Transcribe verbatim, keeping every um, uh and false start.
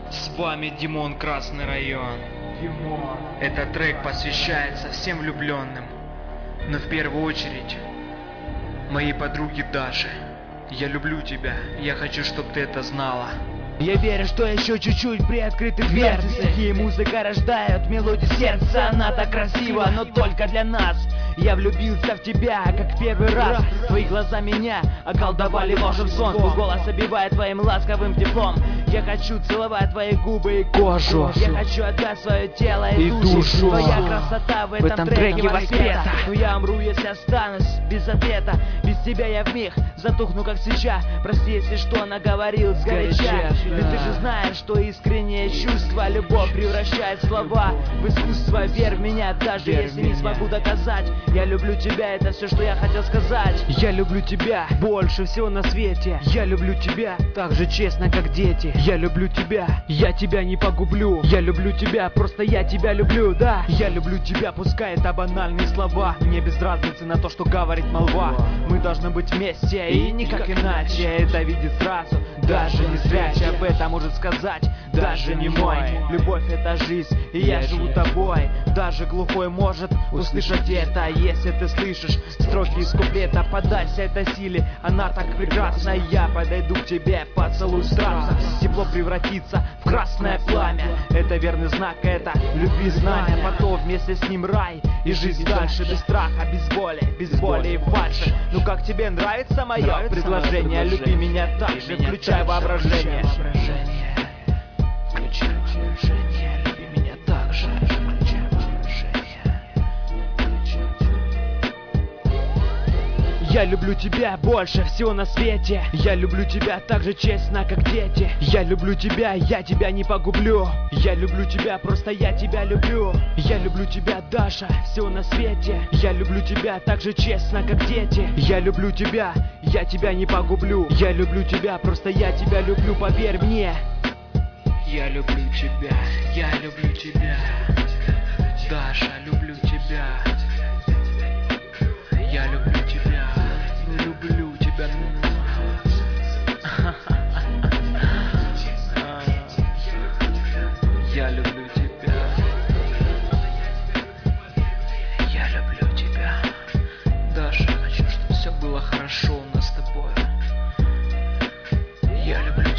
С вами Димон, Красный район. Димон. Этот трек посвящается всем влюбленным, но в первую очередь моей подруге Даше. Я люблю тебя, я хочу, чтобы ты это знала. Я верю, что еще чуть-чуть приоткрыты дверцы. Стихи и музыка рождают мелодию сердца. Она так красива, но только для нас. Я влюбился в тебя, как в первый раз. Твои глаза меня околдовали волшебством. Твой голос обивает твоим ласковым теплом. Я хочу целовать твои губы и кожу. Я хочу отдать свое тело и, и душу. Твоя красота в этом, в этом треке воспета. Но я умру, если останусь без ответа. Без тебя я вмиг затухну, как свеча. Прости, если что наговорил сгоряча. Ведь ты же знаешь, что искреннее чувство, любовь превращает слова в искусство. Верь в меня, даже Верь если меня. не смогу доказать. Я люблю тебя, это все, что я хотел сказать. Я люблю тебя больше всего на свете. Я люблю тебя так же честно, как дети. Я люблю тебя, я тебя не погублю. Я люблю тебя, просто я тебя люблю, да. Я люблю тебя, пускай это банальные слова. Мне без разницы на то, что говорит молва. Мы должны быть вместе и никак иначе. Это видит сразу, даже не зрячий. Об этом может сказать даже не мой. Любовь — это жизнь, и я живу тобой. Даже глухой может услышать это. Если ты слышишь строки из куплета, поддайся этой силе, она так прекрасна. Я подойду к тебе, поцелуй страстно. Тепло превратится в красное пламя. Это верный знак, это любви знамя. Потом вместе с ним рай и жизнь дальше. Без страха, без боли, без боли и фальши. Ну как тебе нравится мое нравится предложение? Люби меня так же, включай воображение. Включай воображение, люби меня так же, включай воображение. Я люблю тебя больше всего на свете. Я люблю тебя так же честно, как дети. Я люблю тебя, я тебя не погублю. Я люблю тебя, просто я тебя люблю. Я люблю тебя, Даша, всего на свете. Я люблю тебя так же честно, как дети. Я люблю тебя, я тебя не погублю. Я люблю тебя, просто я тебя люблю, поверь мне. Я люблю тебя, я люблю тебя, Даша, люблю тебя. Я люблю тебя, люблю тебя. Я люблю тебя. Я люблю тебя. Даша, хочу, чтобы все было хорошо у нас с тобой. Я люблю тебя.